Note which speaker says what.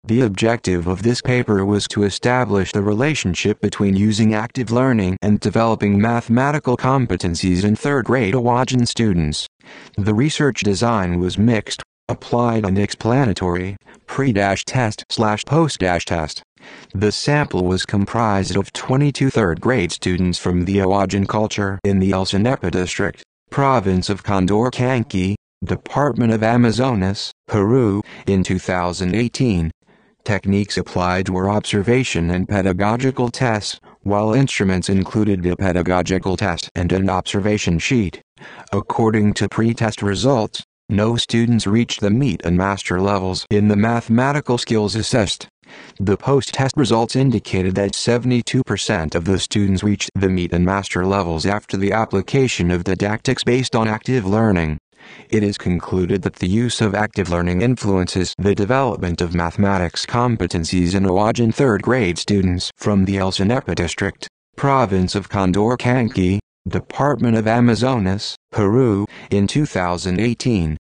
Speaker 1: The objective of this paper was to establish the relationship between using active learning and developing mathematical competencies in third-grade Awajan students. The research design was mixed, applied and explanatory, pre-test/post-test. The sample was comprised of 22 third-grade students from the Awajan culture in the El Cenepa district, province of Condor Canqui, Department of Amazonas, Peru, in 2018. Techniques applied were observation and pedagogical tests, while instruments included a pedagogical test and an observation sheet. According to pre-test results, no students reached the meet and master levels in the mathematical skills assessed. The post-test results indicated that 72% of the students reached the meet and master levels after the application of didactics based on active learning. It is concluded that the use of active learning influences the development of mathematics competencies in Awajan third-grade students from the El Cenepa district, province of Condor Canqui, Department of Amazonas, Peru, in 2018.